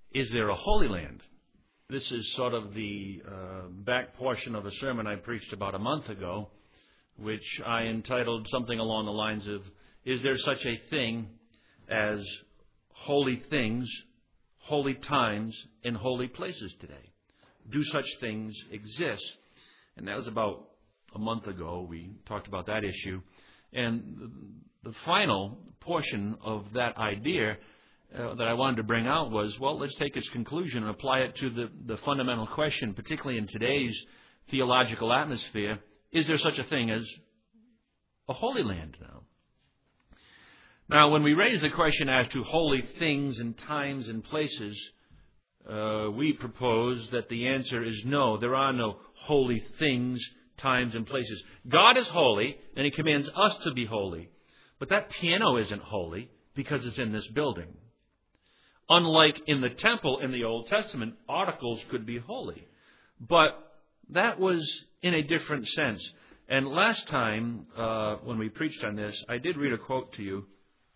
Is there a Holy Land? This is sort of the back portion of a sermon I preached about a month ago, which I entitled something along the lines of, is there such a thing as holy things, holy times, and holy places today? Do such things exist? And that was about a month ago. We talked about that issue. And the final portion of that idea that I wanted to bring out was, well, let's take its conclusion and apply it to the fundamental question, particularly in today's theological atmosphere. Is there such a thing as a Holy Land now? Now, when we raise the question as to holy things and times and places, we propose that the answer is no. There are no holy things, times, and places. God is holy, and He commands us to be holy. But that piano isn't holy because it's in this building. Unlike in the temple in the Old Testament, articles could be holy. But that was in a different sense. And last time, when we preached on this, I did read a quote to you.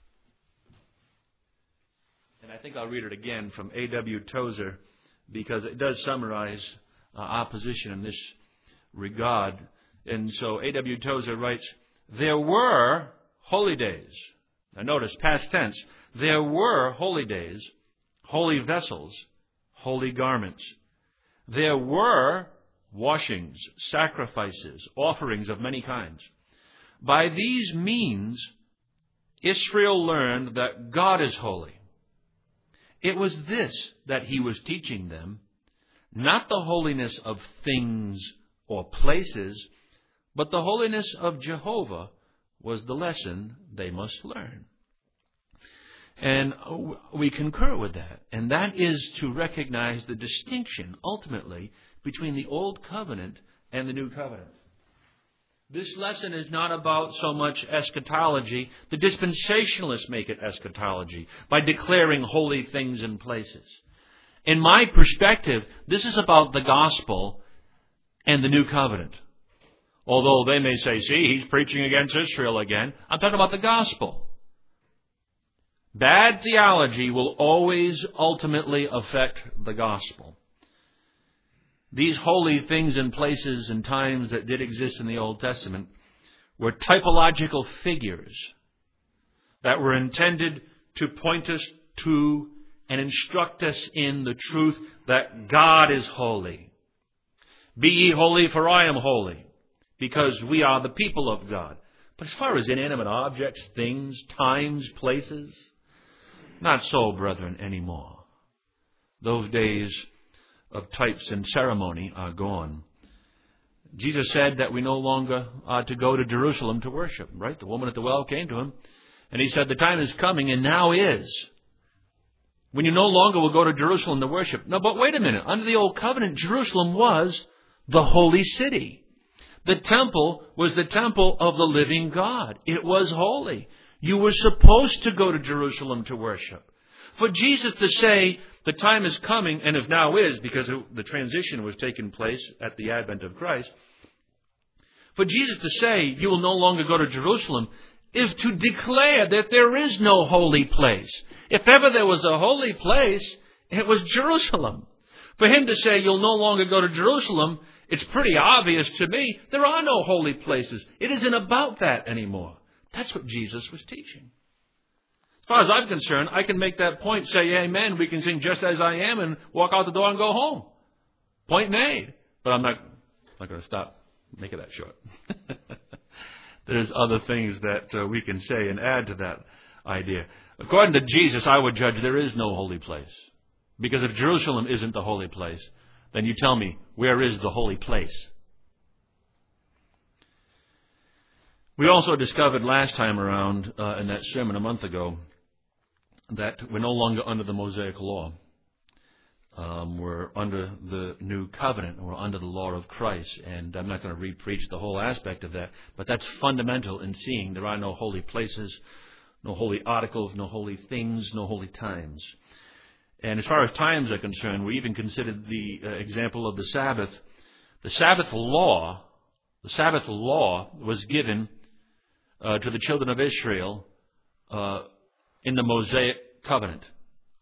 And I think I'll read it again from A.W. Tozer, because it does summarize our position in this regard. And so A.W. Tozer writes, there were holy days. Now notice, past tense. There were holy days, holy vessels, holy garments. There were washings, sacrifices, offerings of many kinds. By these means, Israel learned that God is holy. It was this that He was teaching them, not the holiness of things or places, but the holiness of Jehovah was the lesson they must learn. And we concur with that. And that is to recognize the distinction, ultimately, between the Old Covenant and the New Covenant. This lesson is not about so much eschatology. The dispensationalists make it eschatology by declaring holy things and places. In my perspective, this is about the gospel and the New Covenant. Although they may say, see, he's preaching against Israel again. I'm talking about the gospel. Bad theology will always ultimately affect the gospel. These holy things and places and times that did exist in the Old Testament were typological figures that were intended to point us to and instruct us in the truth that God is holy. Be ye holy, for I am holy, because we are the people of God. But as far as inanimate objects, things, times, places, not so, brethren, anymore. Those days of types and ceremony are gone. Jesus said that we no longer are to go to Jerusalem to worship, right? The woman at the well came to Him, and He said, the time is coming, and now is, when you no longer will go to Jerusalem to worship. No, but wait a minute. Under the Old Covenant, Jerusalem was the holy city. The temple was the temple of the living God. It was holy. You were supposed to go to Jerusalem to worship. For Jesus to say, the time is coming, and if now is, because the transition was taking place at the advent of Christ, for Jesus to say, you will no longer go to Jerusalem, is to declare that there is no holy place. If ever there was a holy place, it was Jerusalem. For Him to say, you'll no longer go to Jerusalem, it's pretty obvious to me, there are no holy places. It isn't about that anymore. That's what Jesus was teaching. As far as I'm concerned, I can make that point, say amen, we can sing just as I am, and walk out the door and go home. Point made. But I'm not going to stop making that short. There's other things that we can say and add to that idea. According to Jesus, I would judge there is no holy place. Because if Jerusalem isn't the holy place, then you tell me, where is the holy place? We also discovered last time around in that sermon a month ago that we're no longer under the Mosaic law. We're under the new covenant. We're under the law of Christ. And I'm not going to re-preach the whole aspect of that, but that's fundamental in seeing there are no holy places, no holy articles, no holy things, no holy times. And as far as times are concerned, we even considered the example of the Sabbath. The Sabbath law was given to the children of Israel in the Mosaic covenant.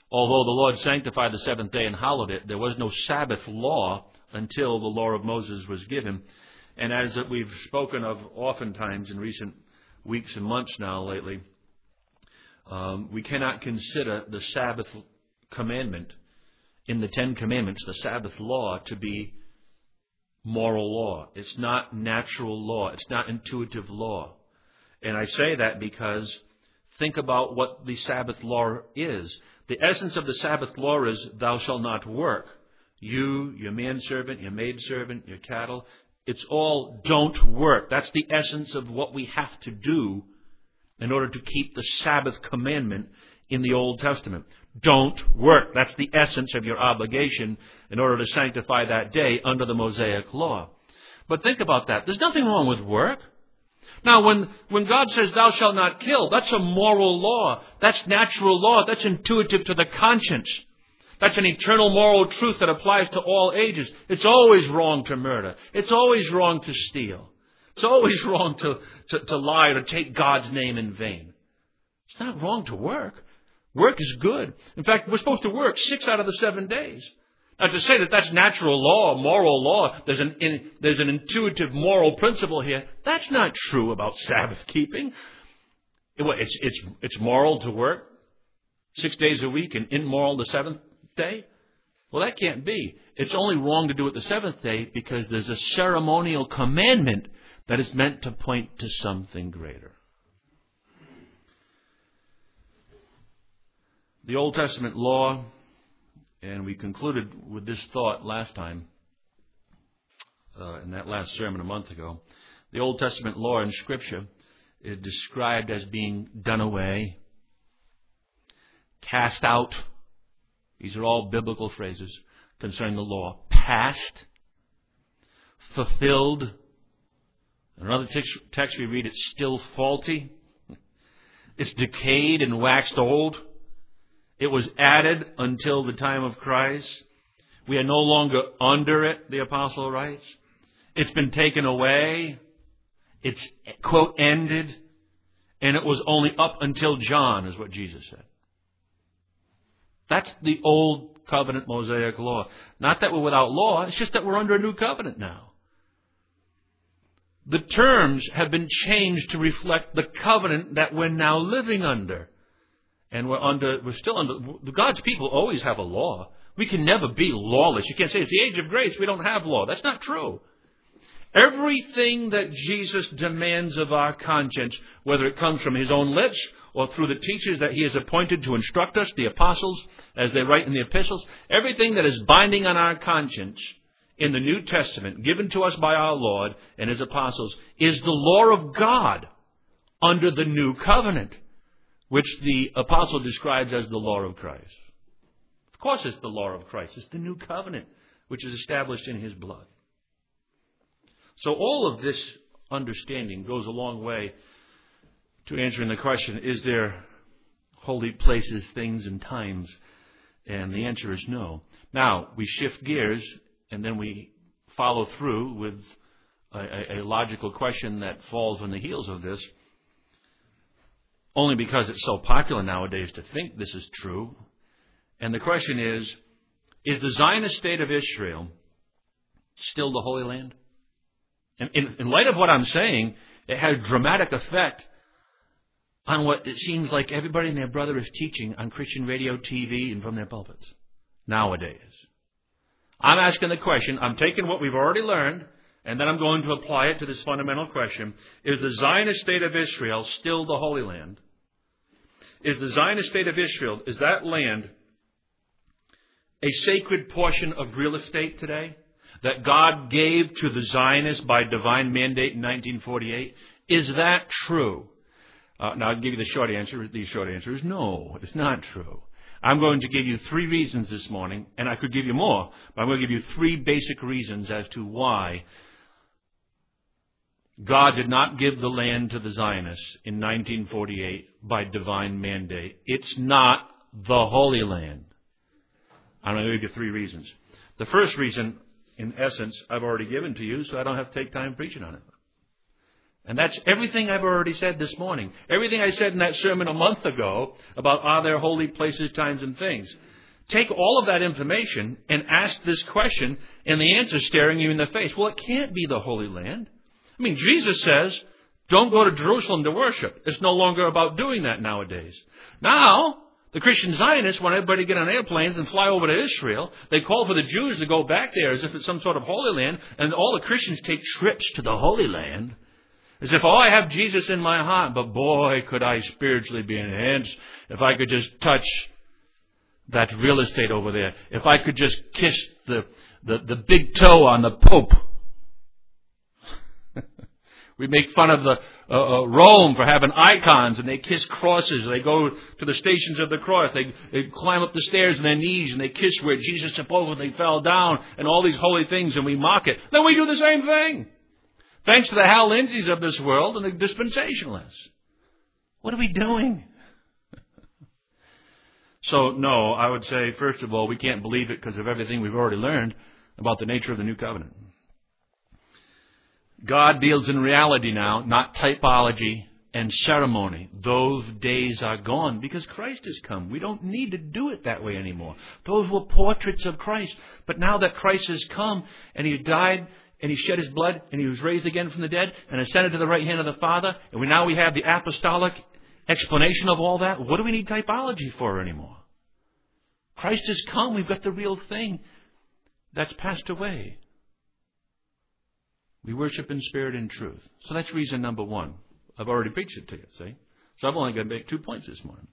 Although the Lord sanctified the seventh day and hallowed it, there was no Sabbath law until the law of Moses was given. And as we've spoken of oftentimes in recent weeks and months now lately, we cannot consider the Sabbath commandment in the Ten Commandments, the Sabbath law, to be moral law. It's not natural law. It's not intuitive law. And I say that because think about what the Sabbath law is. The essence of the Sabbath law is, thou shalt not work. You, your manservant, your maidservant, your cattle, it's all don't work. That's the essence of what we have to do in order to keep the Sabbath commandment in the Old Testament. Don't work. That's the essence of your obligation in order to sanctify that day under the Mosaic law. But think about that. There's nothing wrong with work. Now, when God says, thou shalt not kill, that's a moral law. That's natural law. That's intuitive to the conscience. That's an eternal moral truth that applies to all ages. It's always wrong to murder. It's always wrong to steal. It's always wrong to lie or to take God's name in vain. It's not wrong to work. Work is good. In fact, we're supposed to work 6 out of the 7 days. Now, to say that that's natural law, moral law, there's an intuitive moral principle here, that's not true about Sabbath keeping. It's moral to work 6 days a week and immoral the 7th day? Well, that can't be. It's only wrong to do it the 7th day because there's a ceremonial commandment that is meant to point to something greater. The Old Testament law, and we concluded with this thought last time, in that last sermon a month ago. The Old Testament law in Scripture is described as being done away, cast out. These are all biblical phrases concerning the law. Past, fulfilled. In another text we read, it's still faulty. It's decayed and waxed old. It was added until the time of Christ. We are no longer under it, the apostle writes. It's been taken away. It's, quote, ended. And it was only up until John, is what Jesus said. That's the old covenant Mosaic law. Not that we're without law, it's just that we're under a new covenant now. The terms have been changed to reflect the covenant that we're now living under. And we're still under, God's people always have a law. We can never be lawless. You can't say it's the age of grace, we don't have law. That's not true. Everything that Jesus demands of our conscience, whether it comes from His own lips or through the teachers that He has appointed to instruct us, the apostles, as they write in the epistles, everything that is binding on our conscience in the New Testament, given to us by our Lord and His apostles, is the law of God under the new covenant, which the apostle describes as the law of Christ. Of course it's the law of Christ. It's the new covenant, which is established in His blood. So all of this understanding goes a long way to answering the question, is there holy places, things, and times? And the answer is no. Now, we shift gears, and then we follow through with a logical question that falls on the heels of this, only because it's so popular nowadays to think this is true. And the question is the Zionist state of Israel still the Holy Land? And in light of what I'm saying, it had a dramatic effect on what it seems like everybody and their brother is teaching on Christian radio, TV, and from their pulpits nowadays. I'm asking the question, I'm taking what we've already learned, and then I'm going to apply it to this fundamental question. Is the Zionist state of Israel still the Holy Land? Is the Zionist state of Israel, is that land a sacred portion of real estate today that God gave to the Zionists by divine mandate in 1948? Is that true? Now, I'll give you the short answer. The short answer is no, it's not true. I'm going to give you 3 reasons this morning, and I could give you more, but I'm going to give you 3 basic reasons as to why God did not give the land to the Zionists in 1948 by divine mandate. It's not the Holy Land. I'm going to give you 3 reasons. The first reason, in essence, I've already given to you, so I don't have to take time preaching on it. And that's everything I've already said this morning. Everything I said in that sermon a month ago about are there holy places, times, and things. Take all of that information and ask this question, and the answer is staring you in the face. Well, it can't be the Holy Land. I mean, Jesus says, don't go to Jerusalem to worship. It's no longer about doing that nowadays. Now, the Christian Zionists want everybody to get on airplanes and fly over to Israel. They call for the Jews to go back there as if it's some sort of Holy Land, and all the Christians take trips to the Holy Land. As if, I have Jesus in my heart, but boy, could I spiritually be enhanced if I could just touch that real estate over there. If I could just kiss the big toe on the Pope. We make fun of the Rome for having icons, and they kiss crosses. They go to the Stations of the Cross. They climb up the stairs on their knees, and they kiss where Jesus supposedly fell down, and all these holy things, and we mock it. Then we do the same thing. Thanks to the Hal Lindsays of this world and the dispensationalists. What are we doing? So, no, I would say, first of all, we can't believe it because of everything we've already learned about the nature of the new covenant. God deals in reality now, not typology and ceremony. Those days are gone because Christ has come. We don't need to do it that way anymore. Those were portraits of Christ. But now that Christ has come and He's died and He shed His blood and He was raised again from the dead and ascended to the right hand of the Father, and now we have the apostolic explanation of all that. What do we need typology for anymore? Christ has come. We've got the real thing that's passed away. We worship in spirit and truth. So that's reason number one. I've already preached it to you, see? So I've only got to make 2 points this morning.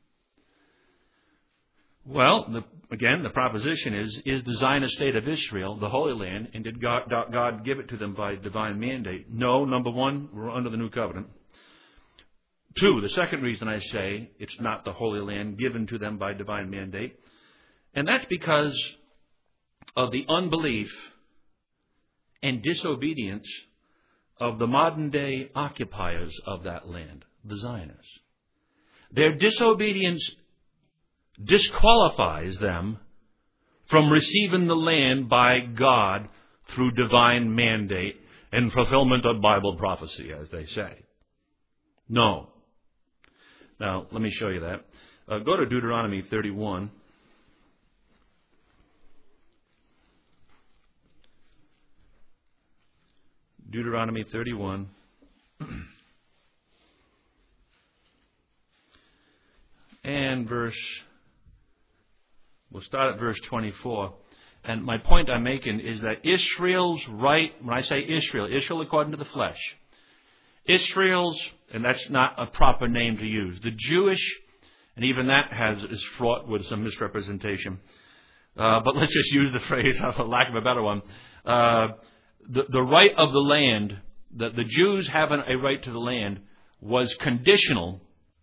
Well, again, the proposition is the Zionist state of Israel the Holy Land, and did God give it to them by divine mandate? No, number one, we're under the new covenant. 2, the second reason I say it's not the Holy Land given to them by divine mandate, and that's because of the unbelief and disobedience of the modern day occupiers of that land, the Zionists. Their disobedience disqualifies them from receiving the land by God through divine mandate and fulfillment of Bible prophecy, as they say. No. Now, let me show you that. Go to Deuteronomy 31. Deuteronomy 31. And we'll start at verse 24. And my point I'm making is that Israel's right, when I say Israel according to the flesh, Israel's, and that's not a proper name to use, the Jewish, and even that is fraught with some misrepresentation. But let's just use the phrase, for lack of a better one. The right of the land, the Jews having a right to the land, was conditional.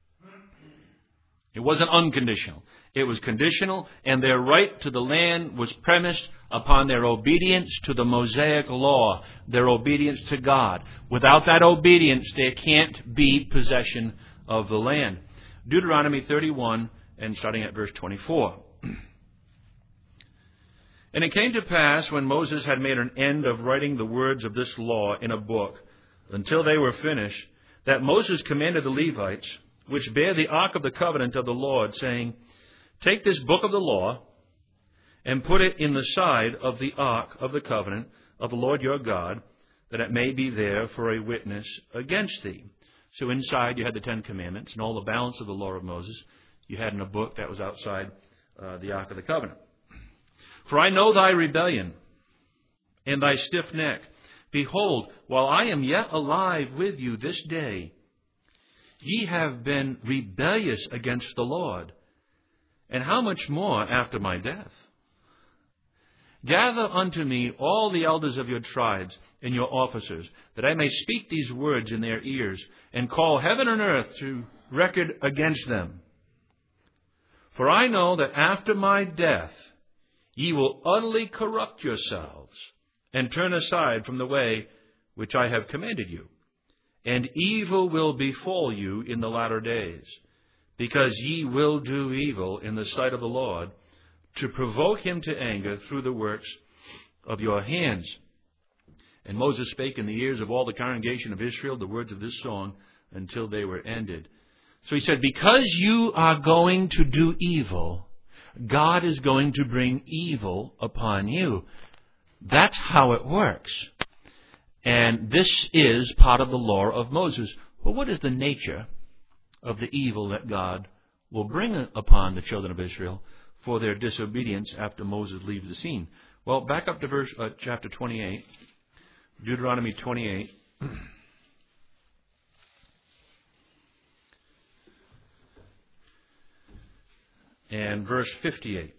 It wasn't unconditional. It was conditional, and their right to the land was premised upon their obedience to the Mosaic law, their obedience to God. Without that obedience, there can't be possession of the land. Deuteronomy 31, and starting at verse 24. And it came to pass, when Moses had made an end of writing the words of this law in a book, until they were finished, that Moses commanded the Levites, which bear the ark of the covenant of the Lord, saying, Take this book of the law, and put it in the side of the ark of the covenant of the Lord your God, that it may be there for a witness against thee. So inside you had the 10 Commandments, and all the balance of the law of Moses you had in a book that was outside the ark of the covenant. For I know thy rebellion and thy stiff neck. Behold, while I am yet alive with you this day, ye have been rebellious against the Lord. And how much more after my death? Gather unto me all the elders of your tribes and your officers, that I may speak these words in their ears, and call heaven and earth to record against them. For I know that after my death ye will utterly corrupt yourselves, and turn aside from the way which I have commanded you. And evil will befall you in the latter days, because ye will do evil in the sight of the Lord, to provoke him to anger through the works of your hands. And Moses spake in the ears of all the congregation of Israel the words of this song until they were ended. So he said, because you are going to do evil, God is going to bring evil upon you. That's how it works. And this is part of the law of Moses. Well, what is the nature of the evil that God will bring upon the children of Israel for their disobedience after Moses leaves the scene? Well, back up to chapter 28, Deuteronomy 28. And verse 58.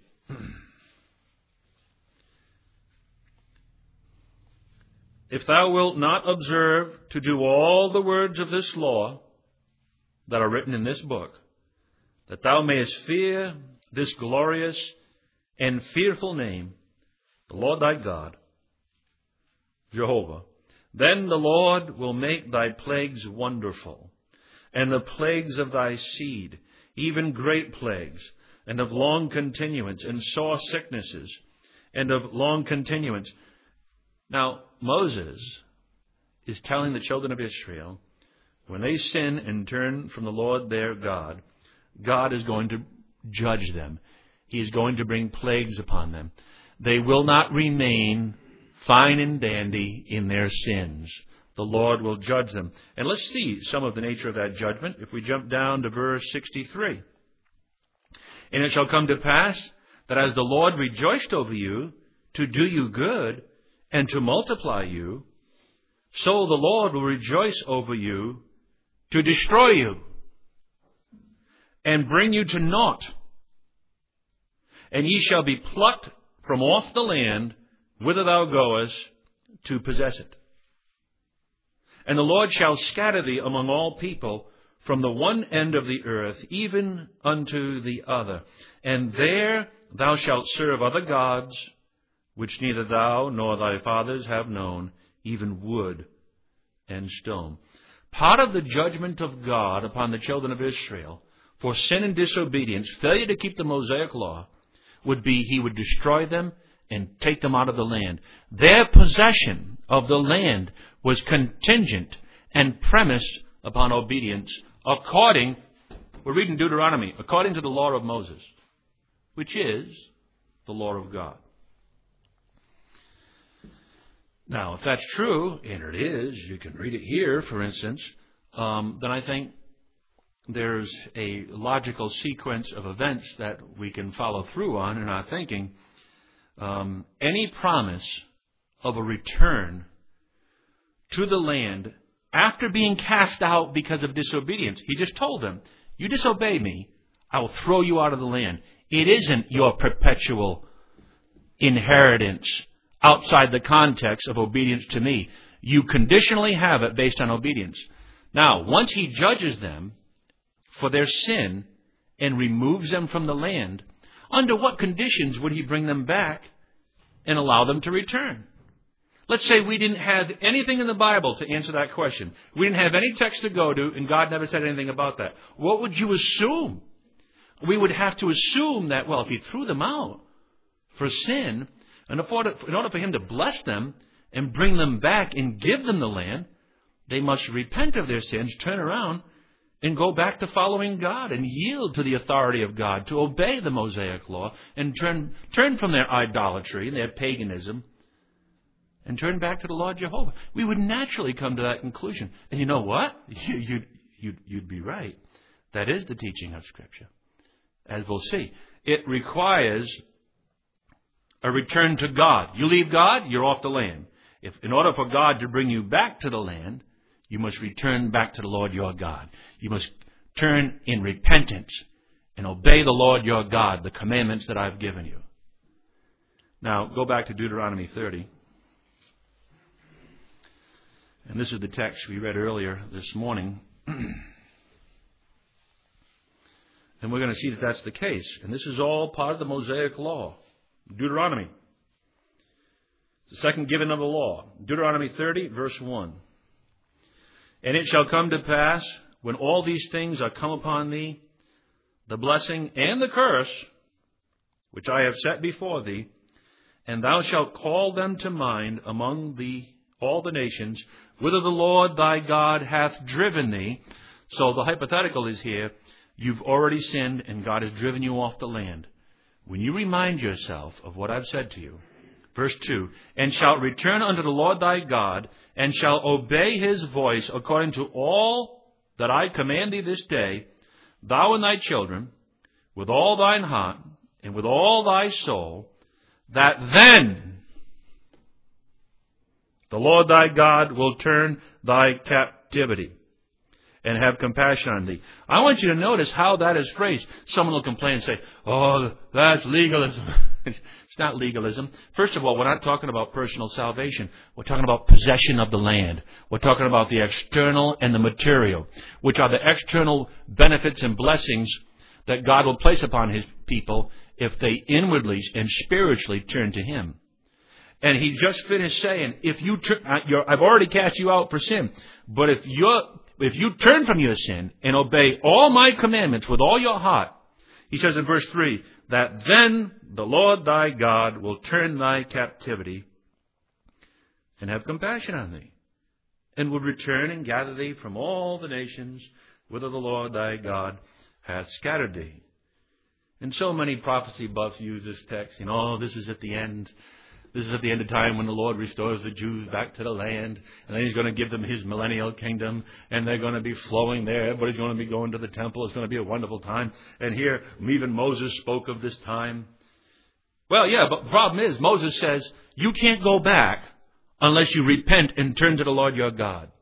If thou wilt not observe to do all the words of this law that are written in this book, that thou mayest fear this glorious and fearful name, the Lord thy God, Jehovah, then the Lord will make thy plagues wonderful, and the plagues of thy seed, even great plagues, and of long continuance, and sore sicknesses, and of long continuance. Now, Moses is telling the children of Israel, when they sin and turn from the Lord their God, God is going to judge them. He is going to bring plagues upon them. They will not remain fine and dandy in their sins. The Lord will judge them. And let's see some of the nature of that judgment if we jump down to verse 63. And it shall come to pass that as the Lord rejoiced over you to do you good and to multiply you, so the Lord will rejoice over you to destroy you and bring you to naught. And ye shall be plucked from off the land whither thou goest to possess it. And the Lord shall scatter thee among all people from the one end of the earth even unto the other. And there thou shalt serve other gods, which neither thou nor thy fathers have known, even wood and stone. Part of the judgment of God upon the children of Israel for sin and disobedience, failure to keep the Mosaic law, would be he would destroy them and take them out of the land. Their possession of the land was contingent and premised upon obedience according, we're reading Deuteronomy, according to the law of Moses, which is the law of God. Now, if that's true, and it is, you can read it here, for instance, then I think there's a logical sequence of events that we can follow through on in our thinking. Any promise of a return to the land after being cast out because of disobedience. He just told them, you disobey me, I will throw you out of the land. It isn't your perpetual inheritance outside the context of obedience to me. You conditionally have it based on obedience. Now, once he judges them for their sin and removes them from the land, under what conditions would he bring them back and allow them to return? Let's say we didn't have anything in the Bible to answer that question. We didn't have any text to go to, and God never said anything about that. What would you assume? We would have to assume that, well, if he threw them out for sin, and in order for him to bless them and bring them back and give them the land, they must repent of their sins, turn around, and go back to following God and yield to the authority of God, to obey the Mosaic law, and turn from their idolatry and their paganism, and turn back to the Lord Jehovah. We would naturally come to that conclusion. And you know what? You'd be right. That is the teaching of Scripture. As we'll see, it requires a return to God. You leave God, you're off the land. If in order for God to bring you back to the land, you must return back to the Lord your God. You must turn in repentance and obey the Lord your God, the commandments that I've given you. Now, go back to Deuteronomy 30. And this is the text we read earlier this morning. And we're going to see that that's the case. And this is all part of the Mosaic law. Deuteronomy. The second giving of the law. Deuteronomy 30, verse 1. And it shall come to pass, when all these things are come upon thee, the blessing and the curse, which I have set before thee, and thou shalt call them to mind among thee all the nations, whither the Lord thy God hath driven thee. So the hypothetical is here. You've already sinned, and God has driven you off the land. When you remind yourself of what I've said to you, verse 2, and shalt return unto the Lord thy God, and shalt obey his voice according to all that I command thee this day, thou and thy children, with all thine heart, and with all thy soul, that then the Lord thy God will turn thy captivity and have compassion on thee. I want you to notice how that is phrased. Someone will complain and say, oh, that's legalism. It's not legalism. First of all, we're not talking about personal salvation. We're talking about possession of the land. We're talking about the external and the material, which are the external benefits and blessings that God will place upon his people if they inwardly and spiritually turn to him. And he just finished saying, I've already cast you out for sin, but if you turn from your sin and obey all my commandments with all your heart, he says in verse 3, that then the Lord thy God will turn thy captivity and have compassion on thee, and will return and gather thee from all the nations whither the Lord thy God hath scattered thee. And so many prophecy buffs use this text. This is at the end. This is at the end of time when the Lord restores the Jews back to the land. And then he's going to give them his millennial kingdom. And they're going to be flowing there. Everybody's going to be going to the temple. It's going to be a wonderful time. And here, even Moses spoke of this time. Well, yeah, but the problem is, Moses says, you can't go back unless you repent and turn to the Lord your God.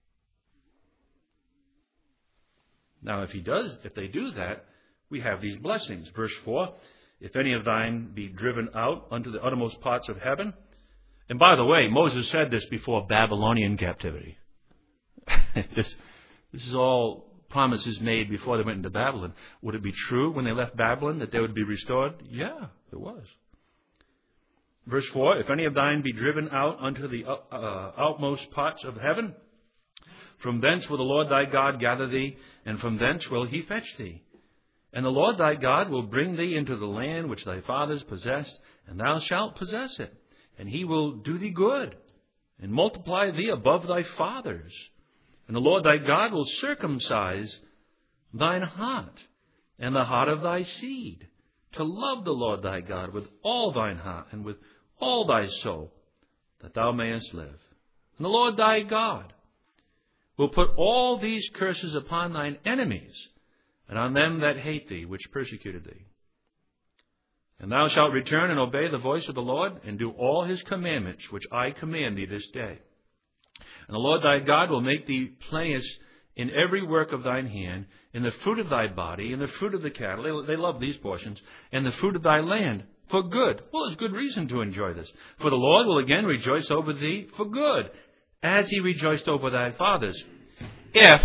Now, if they do that, we have these blessings. Verse 4, if any of thine be driven out unto the uttermost parts of heaven. And by the way, Moses said this before Babylonian captivity. This is all promises made before they went into Babylon. Would it be true when they left Babylon that they would be restored? Yeah, it was. Verse 4, if any of thine be driven out unto the outmost parts of heaven, from thence will the Lord thy God gather thee, and from thence will he fetch thee. And the Lord thy God will bring thee into the land which thy fathers possessed, and thou shalt possess it. And he will do thee good, and multiply thee above thy fathers. And the Lord thy God will circumcise thine heart, and the heart of thy seed, to love the Lord thy God with all thine heart, and with all thy soul, that thou mayest live. And the Lord thy God will put all these curses upon thine enemies, and on them that hate thee, which persecuted thee. And thou shalt return and obey the voice of the Lord, and do all his commandments, which I command thee this day. And the Lord thy God will make thee plenteous in every work of thine hand, in the fruit of thy body, in the fruit of the cattle. They love these portions. And the fruit of thy land, for good. Well, there's good reason to enjoy this. For the Lord will again rejoice over thee for good, as he rejoiced over thy fathers. If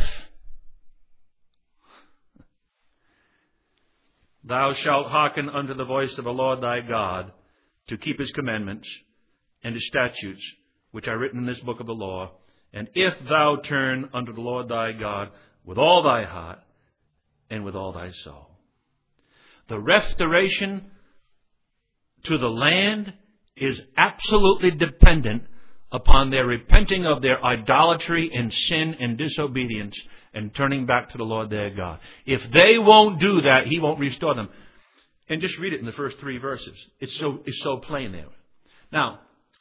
thou shalt hearken unto the voice of the Lord thy God, to keep his commandments and his statutes, which are written in this book of the law, and if thou turn unto the Lord thy God with all thy heart and with all thy soul. The restoration to the land is absolutely dependent upon their repenting of their idolatry and sin and disobedience and turning back to the Lord their God. If they won't do that, he won't restore them. And just read it in the first 3 verses. It's so plain there. Now,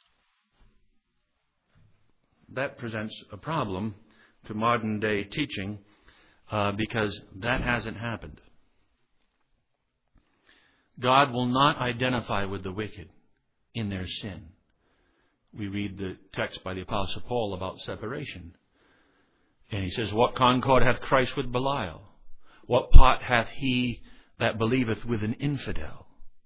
that presents a problem to modern day teaching because that hasn't happened. God will not identify with the wicked in their sin. We read the text by the Apostle Paul about separation. And he says, what concord hath Christ with Belial? What part hath he that believeth with an infidel?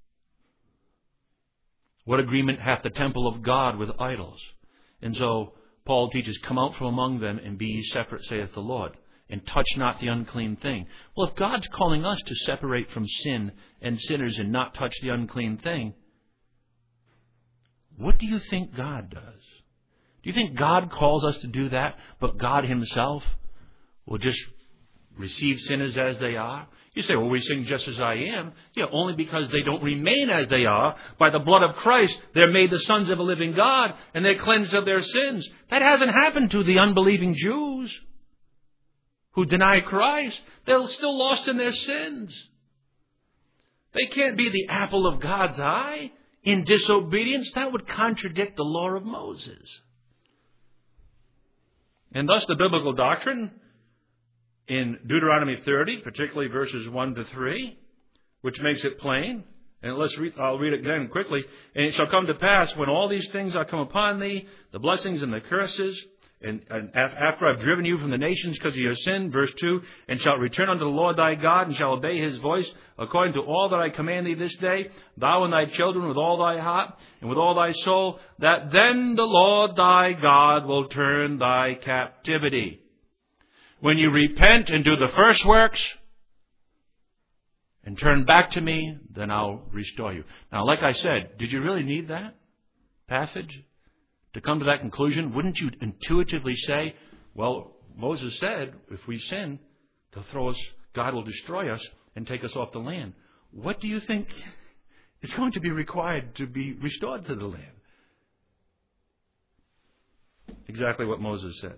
What agreement hath the temple of God with idols? And so Paul teaches, come out from among them and be ye separate, saith the Lord, and touch not the unclean thing. Well, if God's calling us to separate from sin and sinners and not touch the unclean thing, what do you think God does? Do you think God calls us to do that, but God himself will just receive sinners as they are? You say, well, we sing just as I am. Yeah, only because they don't remain as they are. By the blood of Christ, they're made the sons of a living God, and they're cleansed of their sins. That hasn't happened to the unbelieving Jews who deny Christ. They're still lost in their sins. They can't be the apple of God's eye in disobedience. That would contradict the law of Moses. And thus the biblical doctrine in Deuteronomy 30, particularly verses 1 to 3, which makes it plain. And I'll read it again quickly. And it shall come to pass, when all these things are come upon thee, the blessings and the curses, and after I've driven you from the nations because of your sin, verse 2, and shalt return unto the Lord thy God, and shall obey his voice, according to all that I command thee this day, thou and thy children with all thy heart, and with all thy soul, that then the Lord thy God will turn thy captivity. When you repent and do the first works, and turn back to me, then I'll restore you. Now, like I said, did you really need that passage to come to that conclusion? Wouldn't you intuitively say, well, Moses said, if we sin, they'll throw us, God will destroy us and take us off the land. What do you think is going to be required to be restored to the land? Exactly what Moses said.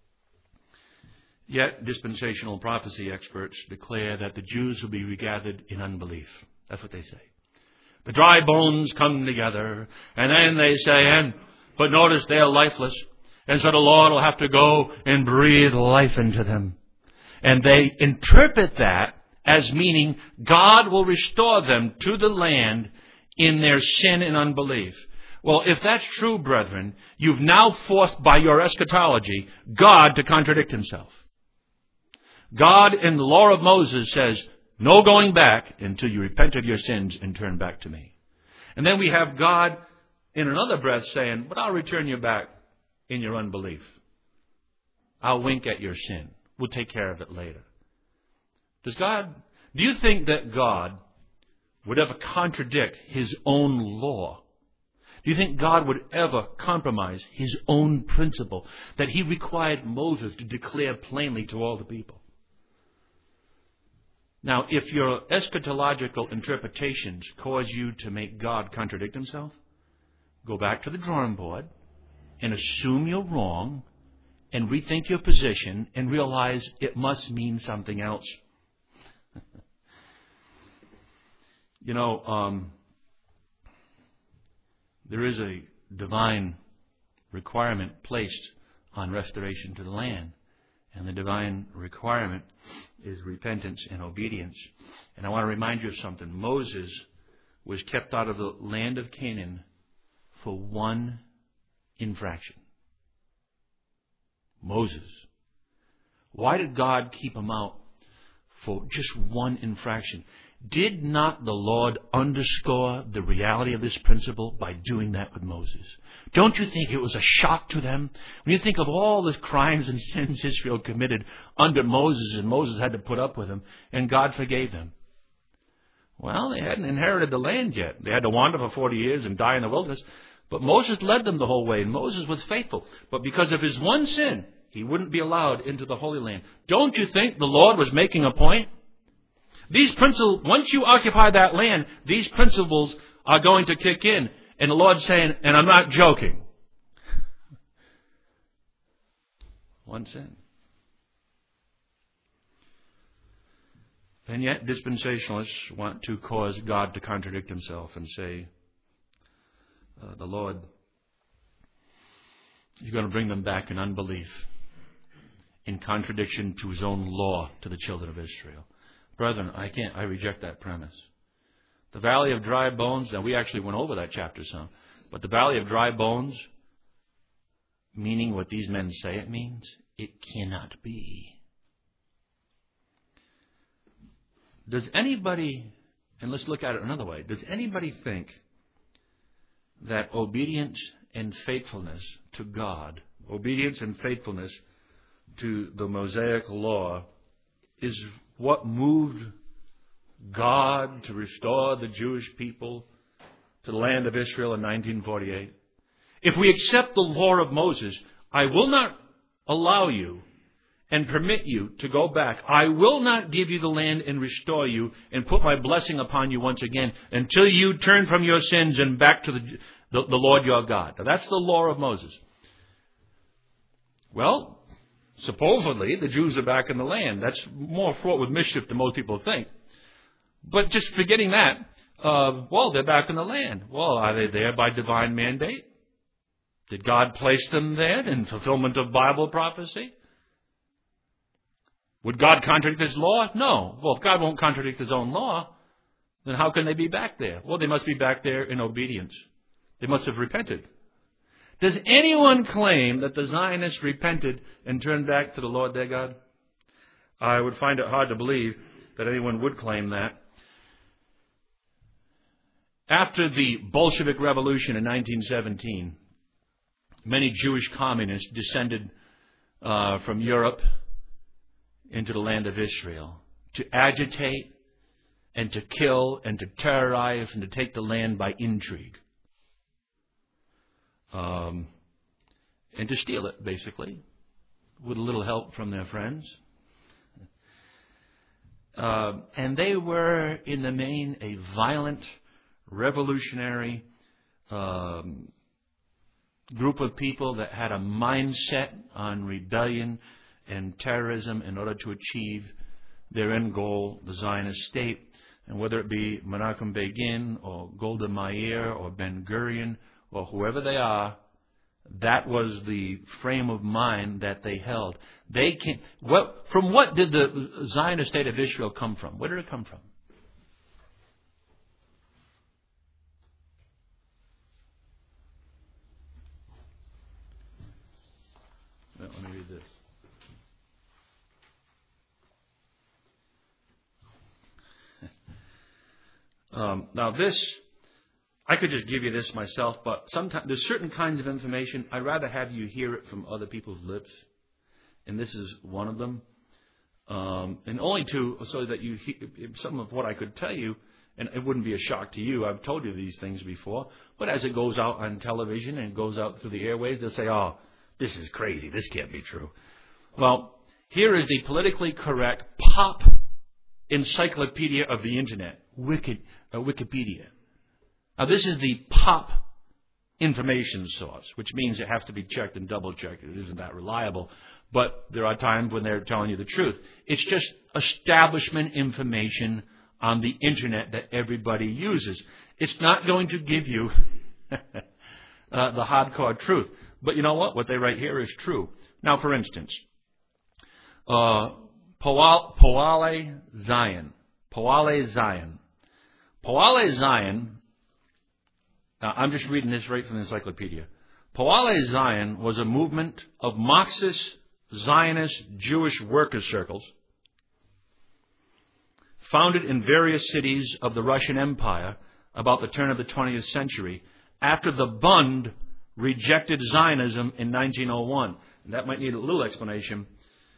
Yet, dispensational prophecy experts declare that the Jews will be regathered in unbelief. That's what they say. The dry bones come together, and then they say, but notice they're lifeless, and so the Lord will have to go and breathe life into them. And they interpret that as meaning God will restore them to the land in their sin and unbelief. Well, if that's true, brethren, you've now forced by your eschatology God to contradict himself. God in the law of Moses says, no going back until you repent of your sins and turn back to me. And then we have God in another breath saying, but I'll return you back in your unbelief. I'll wink at your sin. We'll take care of it later. Do you think that God would ever contradict his own law? Do you think God would ever compromise his own principle that he required Moses to declare plainly to all the people? Now, if your eschatological interpretations cause you to make God contradict himself, go back to the drawing board and assume you're wrong and rethink your position and realize it must mean something else. There is a divine requirement placed on restoration to the land. And the divine requirement is repentance and obedience. And I want to remind you of something. Moses was kept out of the land of Canaan for one infraction. Moses. Why did God keep him out for just one infraction? Did not the Lord underscore the reality of this principle by doing that with Moses? Don't you think it was a shock to them? When you think of all the crimes and sins Israel committed under Moses, and Moses had to put up with them, and God forgave them. Well, they hadn't inherited the land yet. They had to wander for 40 years and die in the wilderness. But Moses led them the whole way, and Moses was faithful. But because of his one sin, he wouldn't be allowed into the Holy Land. Don't you think the Lord was making a point? These principles, once you occupy that land, these principles are going to kick in. And the Lord's saying, and I'm not joking, one sin. And yet dispensationalists want to cause God to contradict himself and say, the Lord is going to bring them back in unbelief, in contradiction to his own law to the children of Israel. Brethren, I reject that premise. The valley of dry bones, now we actually went over that chapter some, but the valley of dry bones, meaning what these men say it means, it cannot be. Does anybody, and let's look at it another way, does anybody think that obedience and faithfulness to God, obedience and faithfulness to the Mosaic law is what moved God to restore the Jewish people to the land of Israel in 1948? If we accept the law of Moses, I will not allow you and permit you to go back. I will not give you the land and restore you and put my blessing upon you once again until you turn from your sins and back to the Lord your God. Now, that's the law of Moses. Well, supposedly the Jews are back in the land. That's more fraught with mischief than most people think. But just forgetting that, they're back in the land. Well, are they there by divine mandate? Did God place them there in fulfillment of Bible prophecy? Would God contradict His law? No. Well, if God won't contradict His own law, then how can they be back there? Well, they must be back there in obedience. They must have repented. Does anyone claim that the Zionists repented and turned back to the Lord their God? I would find it hard to believe that anyone would claim that. After the Bolshevik Revolution in 1917, many Jewish communists descended from Europe into the land of Israel to agitate and to kill and to terrorize and to take the land by intrigue. And to steal it, basically, with a little help from their friends. And they were, in the main, a violent, revolutionary group of people that had a mindset on rebellion and terrorism in order to achieve their end goal, the Zionist state. And whether it be Menachem Begin or Golda Meir or Ben-Gurion or whoever they are, that was the frame of mind that they held. From what did the Zionist state of Israel come from? Where did it come from? Well, let me read this. Now this, I could just give you this myself, but sometimes there's certain kinds of information I'd rather have you hear it from other people's lips, and this is one of them. And only so that you hear some of what I could tell you, and it wouldn't be a shock to you. I've told you these things before, but as it goes out on television and goes out through the airways, they'll say, "Oh, this is crazy. This can't be true." Well, here is the politically correct pop encyclopedia of the internet, Wikipedia. Now, this is the pop information source, which means it has to be checked and double-checked. It isn't that reliable. But there are times when they're telling you the truth. It's just establishment information on the internet that everybody uses. It's not going to give you the hardcore truth. But you know what? What they write here is true. Now, for instance, Poale Zion. Poale Zion. Poale Zion, now I'm just reading this right from the encyclopedia. Poale Zion was a movement of Marxist, Zionist, Jewish worker circles founded in various cities of the Russian Empire about the turn of the 20th century after the Bund rejected Zionism in 1901. And that might need a little explanation.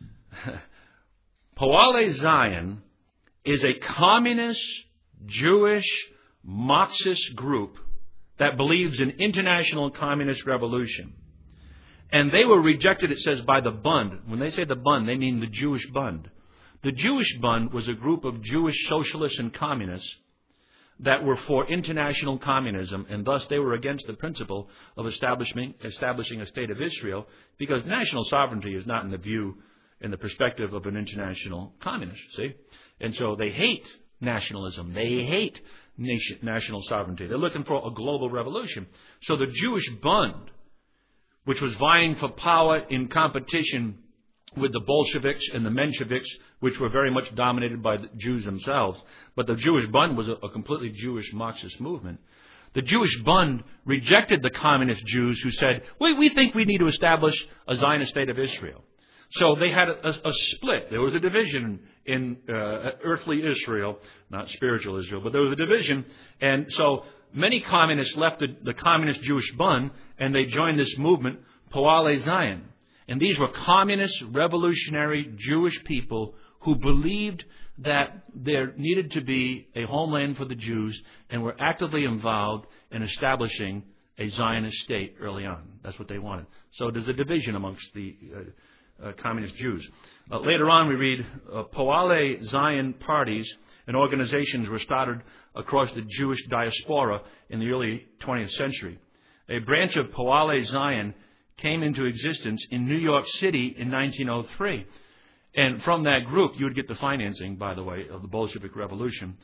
Poale Zion is a communist, Jewish, Marxist group that believes in international communist revolution. And they were rejected, it says, by the Bund. When they say the Bund, they mean the Jewish Bund. The Jewish Bund was a group of Jewish socialists and communists that were for international communism, and thus they were against the principle of establishing a state of Israel, because national sovereignty is not in the perspective of an international communist, see? And so they hate nationalism. They hate national sovereignty. They're looking for a global revolution. So the Jewish Bund, which was vying for power in competition with the Bolsheviks and the Mensheviks, which were very much dominated by the Jews themselves. But the Jewish Bund was a completely Jewish Marxist movement. The Jewish Bund rejected the communist Jews who said, we think we need to establish a Zionist state of Israel. So they had a split. There was a division in earthly Israel, not spiritual Israel, but there was a division. And so many communists left the communist Jewish Bund, and they joined this movement, Poale Zion. And these were communist, revolutionary Jewish people who believed that there needed to be a homeland for the Jews and were actively involved in establishing a Zionist state early on. That's what they wanted. So there's a division amongst the communist Jews. Later on, we read Poale Zion parties and organizations were started across the Jewish diaspora in the early 20th century. A branch of Poale Zion came into existence in New York City in 1903. And from that group, you would get the financing, by the way, of the Bolshevik Revolution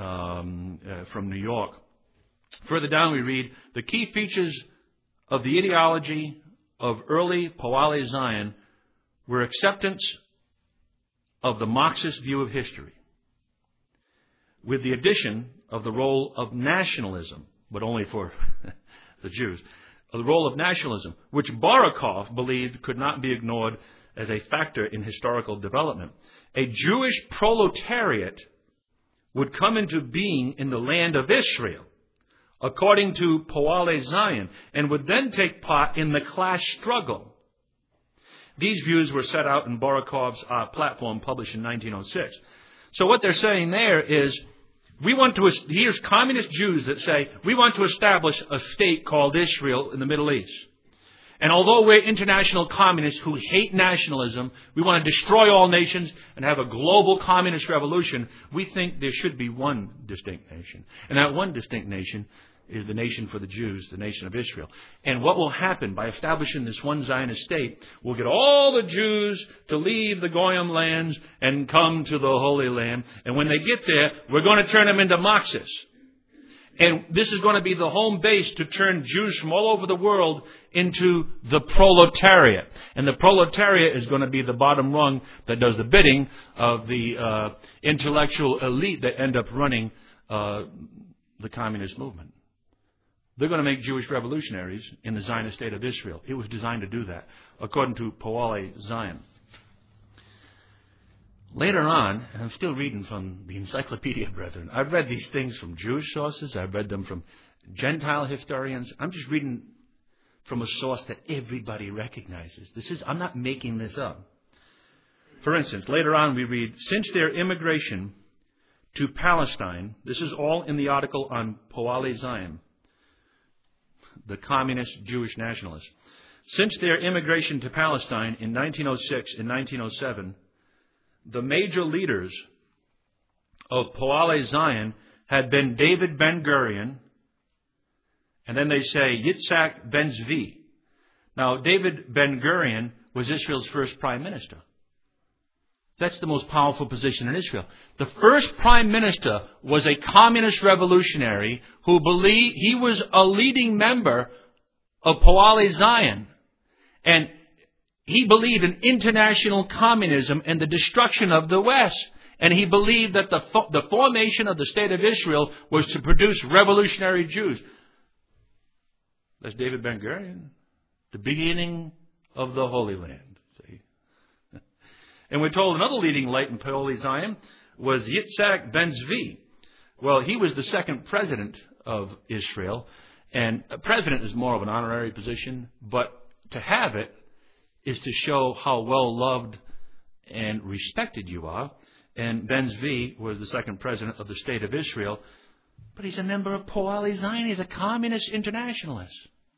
from New York. Further down, we read, the key features of the ideology of early Poale Zion were acceptance of the Marxist view of history, with the addition of the role of nationalism, but only for the Jews, the role of nationalism, which Barakov believed could not be ignored as a factor in historical development. A Jewish proletariat would come into being in the land of Israel, according to Poale Zion, and would then take part in the class struggle. These views were set out in Barakov's platform published in 1906. So what they're saying there is, here's communist Jews that say, we want to establish a state called Israel in the Middle East. And although we're international communists who hate nationalism, we want to destroy all nations and have a global communist revolution, we think there should be one distinct nation. And that one distinct nation is the nation for the Jews, the nation of Israel. And what will happen by establishing this one Zionist state, we'll get all the Jews to leave the Goyim lands and come to the Holy Land. And when they get there, we're going to turn them into Marxists. And this is going to be the home base to turn Jews from all over the world into the proletariat. And the proletariat is going to be the bottom rung that does the bidding of the intellectual elite that end up running the communist movement. They're going to make Jewish revolutionaries in the Zionist state of Israel. It was designed to do that, according to Poale Zion. Later on, and I'm still reading from the Encyclopedia Brethren. I've read these things from Jewish sources. I've read them from Gentile historians. I'm just reading from a source that everybody recognizes. I'm not making this up. For instance, later on we read, since their immigration to Palestine, this is all in the article on Poale Zion, the communist Jewish nationalists. Since their immigration to Palestine in 1906 and 1907, the major leaders of Poale Zion had been David Ben-Gurion, and then they say Yitzhak Ben-Zvi. Now, David Ben-Gurion was Israel's first prime minister. That's the most powerful position in Israel. The first prime minister was a communist revolutionary who believed he was a leading member of Poale Zion. And he believed in international communism and the destruction of the West. And he believed that the formation of the state of Israel was to produce revolutionary Jews. That's David Ben-Gurion, the beginning of the Holy Land. And we're told another leading light in Poale Zion was Yitzhak Ben-Zvi. Well, he was the second president of Israel. And a president is more of an honorary position. But to have it is to show how well loved and respected you are. And Ben-Zvi was the second president of the state of Israel. But he's a member of Poale Zion. He's a communist internationalist.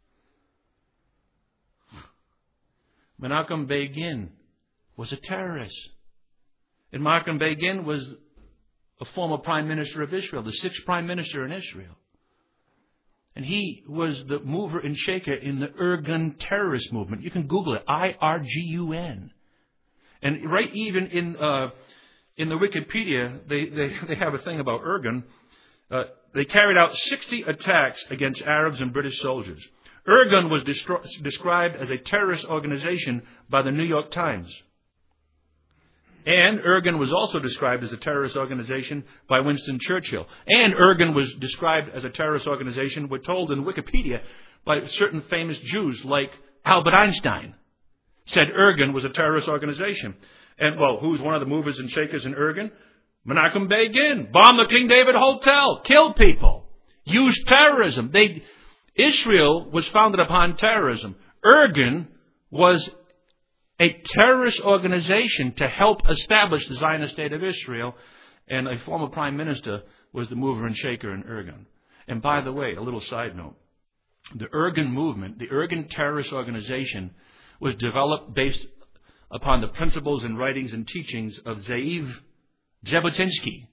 Menachem Begin was a terrorist. And Menachem Begin was a former prime minister of Israel, the sixth prime minister in Israel. And he was the mover and shaker in the Irgun terrorist movement. You can Google it, IRGUN. And right even in the Wikipedia, they have a thing about Irgun. They carried out 60 attacks against Arabs and British soldiers. Irgun was described as a terrorist organization by the New York Times. And Irgun was also described as a terrorist organization by Winston Churchill. And Irgun was described as a terrorist organization, we're told in Wikipedia, by certain famous Jews like Albert Einstein. Said Irgun was a terrorist organization. And, well, who's one of the movers and shakers in Irgun? Menachem Begin. Bombed the King David Hotel. Killed people. Used terrorism. Israel was founded upon terrorism. Irgun was a terrorist organization to help establish the Zionist state of Israel, and a former prime minister was the mover and shaker in Irgun. And by the way, a little side note, the Irgun movement, the Irgun terrorist organization, was developed based upon the principles and writings and teachings of Zeev Jabotinsky.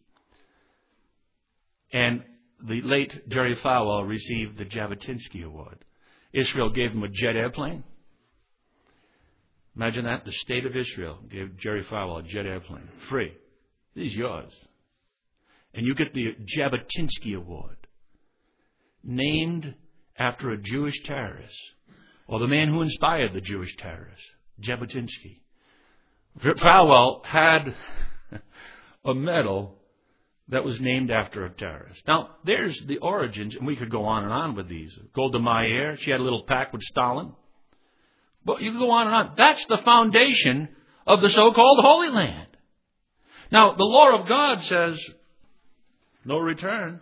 And the late Jerry Falwell received the Jabotinsky Award. Israel gave him a jet airplane. Imagine that. The state of Israel gave Jerry Falwell a jet airplane. Free. This is yours. And you get the Jabotinsky Award. Named after a Jewish terrorist. Or the man who inspired the Jewish terrorist. Jabotinsky. Falwell had a medal that was named after a terrorist. Now, there's the origins, and we could go on and on with these. Golda Meir, she had a little pact with Stalin. But you can go on and on. That's the foundation of the so-called Holy Land. Now, the law of God says, no return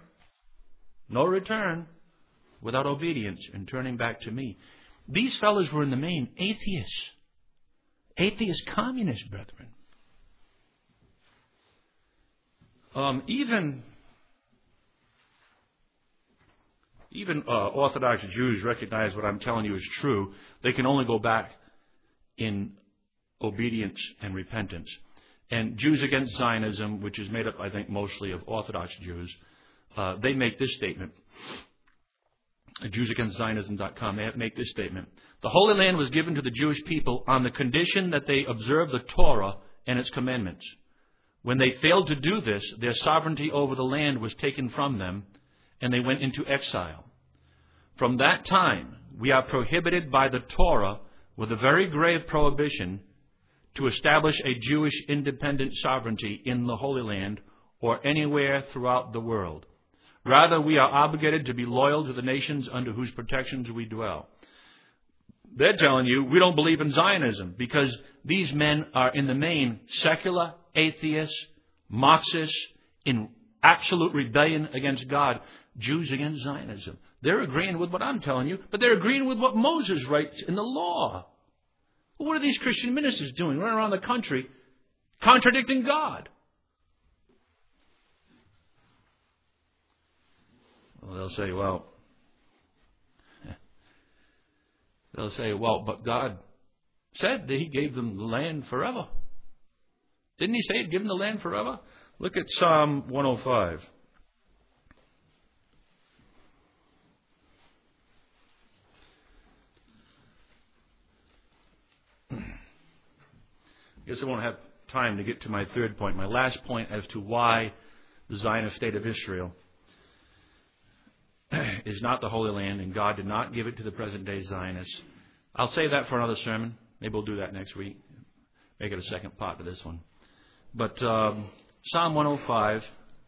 without obedience and turning back to me. These fellows were in the main atheists. Atheist communists, brethren. Even Orthodox Jews recognize what I'm telling you is true. They can only go back in obedience and repentance. And Jews Against Zionism, which is made up, I think, mostly of Orthodox Jews, they make this statement. JewsAgainstZionism.com, they make this statement. The Holy Land was given to the Jewish people on the condition that they observe the Torah and its commandments. When they failed to do this, their sovereignty over the land was taken from them, and they went into exile. From that time, we are prohibited by the Torah with a very grave prohibition to establish a Jewish independent sovereignty in the Holy Land or anywhere throughout the world. Rather, we are obligated to be loyal to the nations under whose protections we dwell. They're telling you we don't believe in Zionism because these men are in the main secular, atheists, Marxists, in absolute rebellion against God, Jews against Zionism. They're agreeing with what I'm telling you, but they're agreeing with what Moses writes in the law. Well, what are these Christian ministers doing? Running around the country contradicting God. Well, they'll say, well, but God said that He gave them the land forever. Didn't He say He'd given the land forever? Look at Psalm 105. I guess I won't have time to get to my third point. My last point as to why the Zionist state of Israel is not the Holy Land and God did not give it to the present-day Zionists. I'll save that for another sermon. Maybe we'll do that next week. Make it a second part to this one. But Psalm 105,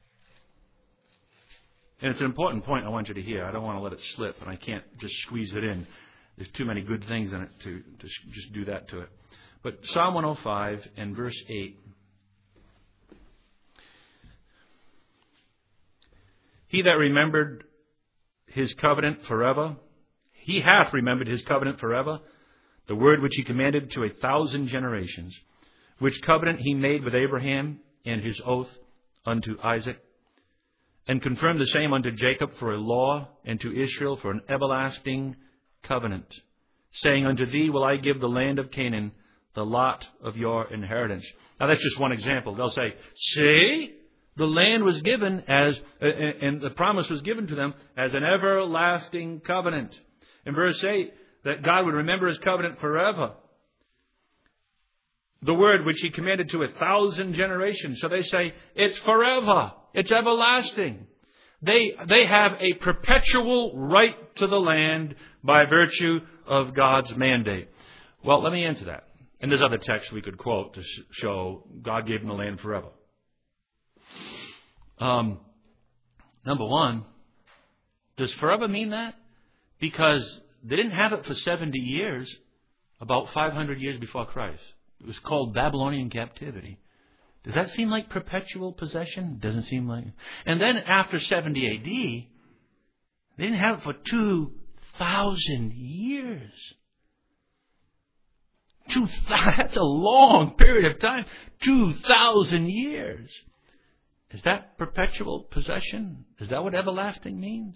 and it's an important point I want you to hear. I don't want to let it slip, and I can't just squeeze it in. There's too many good things in it to just do that to it. But Psalm 105 and verse 8. He that remembered His covenant forever, He hath remembered His covenant forever, the word which He commanded to 1,000 generations, which covenant He made with Abraham and His oath unto Isaac, and confirmed the same unto Jacob for a law, and to Israel for an everlasting covenant, saying, unto thee will I give the land of Canaan, the lot of your inheritance. Now that's just one example. They'll say, see, the land was given as, and the promise was given to them as an everlasting covenant. In verse 8, that God would remember His covenant forever. The word which He commanded to 1,000 generations. So they say, it's forever. It's everlasting. They have a perpetual right to the land by virtue of God's mandate. Well, let me answer that. And there's other texts we could quote to show God gave them the land forever. Number one, does forever mean that? Because they didn't have it for 70 years, about 500 years before Christ. It was called Babylonian captivity. Does that seem like perpetual possession? Doesn't seem like it. And then after 70 A.D., they didn't have it for 2,000 years. That's a long period of time. 2,000 years. Is that perpetual possession? Is that what everlasting means?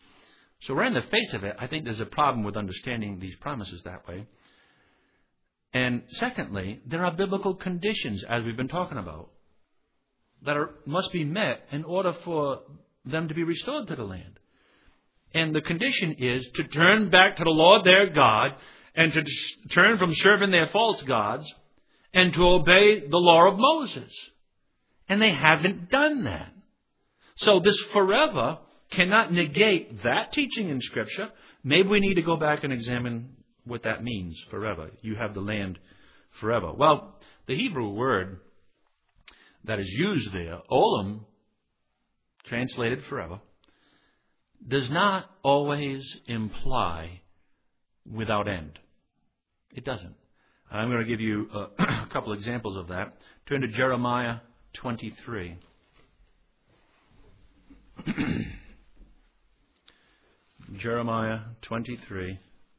So right in the face of it, I think there's a problem with understanding these promises that way. And secondly, there are biblical conditions, as we've been talking about, that must be met in order for them to be restored to the land. And the condition is to turn back to the Lord their God and to turn from serving their false gods and to obey the law of Moses. And they haven't done that. So this forever cannot negate that teaching in Scripture. Maybe we need to go back and examine what that means, forever. You have the land forever. Well, the Hebrew word that is used there, olam, translated forever, does not always imply without end. It doesn't. I'm going to give you a couple examples of that. Turn to Jeremiah 23. Jeremiah 23.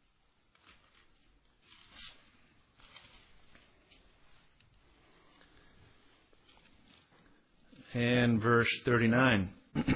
And verse 39.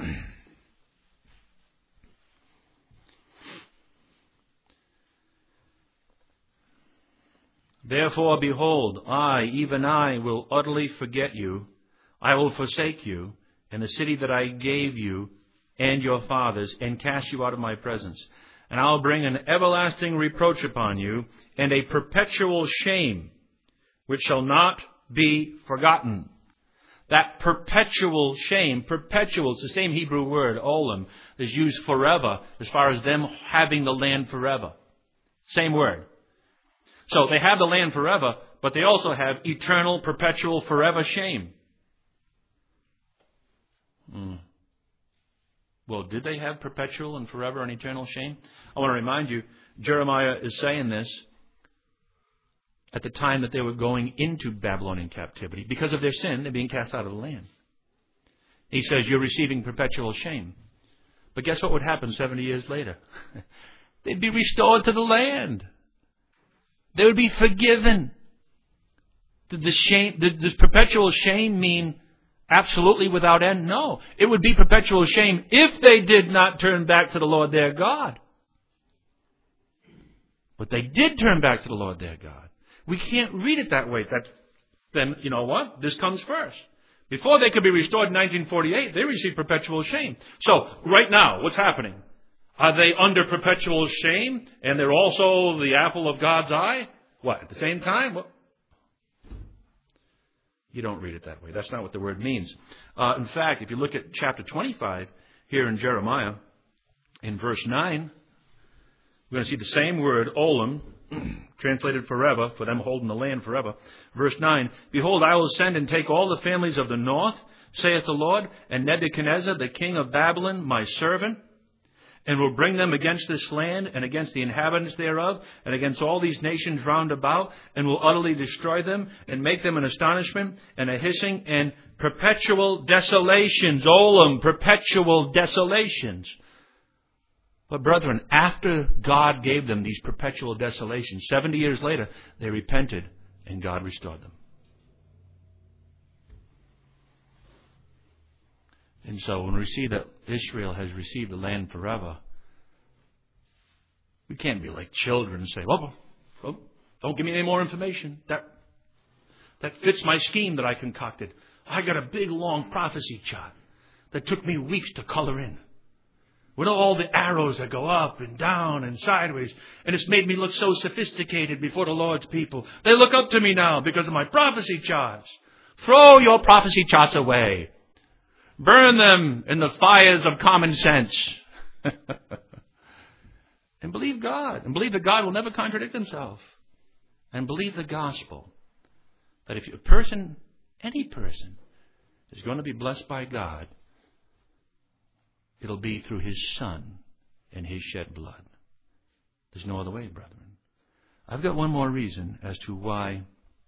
Therefore, behold, I, even I, will utterly forget you. I will forsake you, and the city that I gave you and your fathers, and cast you out of my presence. And I will bring an everlasting reproach upon you, and a perpetual shame, which shall not be forgotten. That perpetual shame, perpetual, it's the same Hebrew word, olam, is used forever, as far as them having the land forever. Same word. So they have the land forever, but they also have eternal, perpetual, forever shame. Well, did they have perpetual and forever and eternal shame? I want to remind you, Jeremiah is saying this at the time that they were going into Babylonian captivity. Because of their sin, they're being cast out of the land. He says, you're receiving perpetual shame. But guess what would happen 70 years later? They'd be restored to the land. They would be forgiven. Did the perpetual shame mean absolutely without end? No. It would be perpetual shame if they did not turn back to the Lord their God. But they did turn back to the Lord their God. We can't read it that way. Then, you know what? This comes first. Before they could be restored in 1948, they received perpetual shame. So, right now, what's happening? Are they under perpetual shame and they're also the apple of God's eye? What, at the same time? Well, you don't read it that way. That's not what the word means. In fact, if you look at chapter 25 here in Jeremiah, in verse 9, we're going to see the same word, olam, translated forever, for them holding the land forever. Verse 9, behold, I will send and take all the families of the north, saith the Lord, and Nebuchadnezzar, the king of Babylon, my servant, and will bring them against this land and against the inhabitants thereof and against all these nations round about, and will utterly destroy them and make them an astonishment and a hissing and perpetual desolations. Olam, perpetual desolations. But brethren, after God gave them these perpetual desolations, 70 years later, they repented and God restored them. And so when we see that Israel has received the land forever, we can't be like children and say, well, don't give me any more information. That fits my scheme that I concocted. I got a big, long prophecy chart that took me weeks to color in, with all the arrows that go up and down and sideways. And it's made me look so sophisticated before the Lord's people. They look up to me now because of my prophecy charts. Throw your prophecy charts away. Burn them in the fires of common sense. And believe God. And believe that God will never contradict himself. And believe the gospel. That if a person, any person, is going to be blessed by God, it'll be through his Son and his shed blood. There's no other way, brethren. I've got one more reason as to why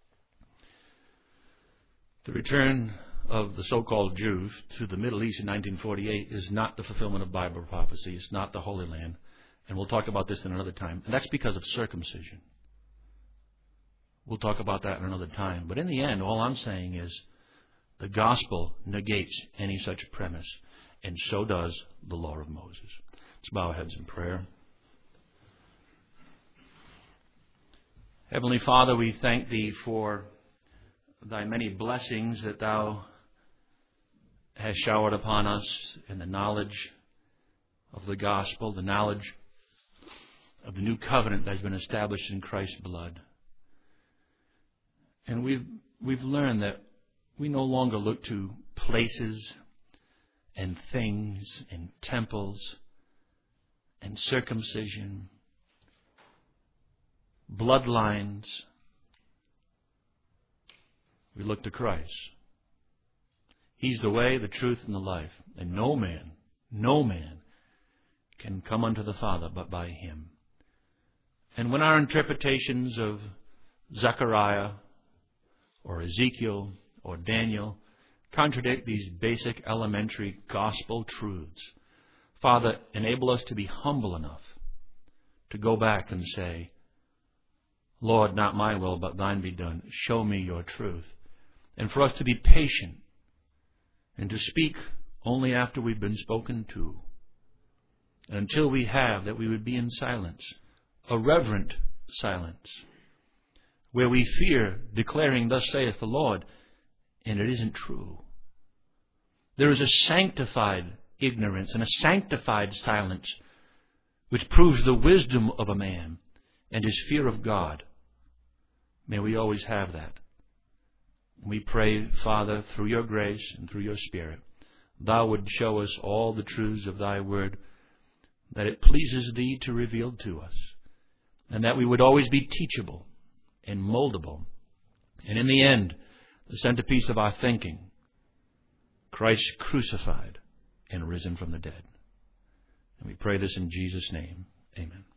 the return of the so-called Jews to the Middle East in 1948 is not the fulfillment of Bible prophecy. It's not the Holy Land. And we'll talk about this in another time. And that's because of circumcision. We'll talk about that in another time. But in the end, all I'm saying is the gospel negates any such premise. And so does the law of Moses. Let's bow our heads in prayer. Heavenly Father, we thank Thee for Thy many blessings that Thou hast showered upon us in the knowledge of the gospel, the knowledge of the new covenant that has been established in Christ's blood. And we've learned that we no longer look to places and things and temples and circumcision, bloodlines. We look to Christ. He's the way, the truth, and the life. And no man can come unto the Father but by Him. And when our interpretations of Zechariah or Ezekiel or Daniel contradict these basic elementary gospel truths, Father, enable us to be humble enough to go back and say, Lord, not my will, but Thine be done. Show me Your truth. And for us to be patient and to speak only after we've been spoken to. And until we have, that we would be in silence, a reverent silence, where we fear declaring, thus saith the Lord, and it isn't true. There is a sanctified ignorance and a sanctified silence which proves the wisdom of a man and his fear of God. May we always have that. We pray, Father, through Your grace and through Your Spirit, Thou would show us all the truths of Thy Word, that it pleases Thee to reveal to us, and that we would always be teachable and moldable. And in the end, the centerpiece of our thinking, Christ crucified and risen from the dead. And we pray this in Jesus' name. Amen.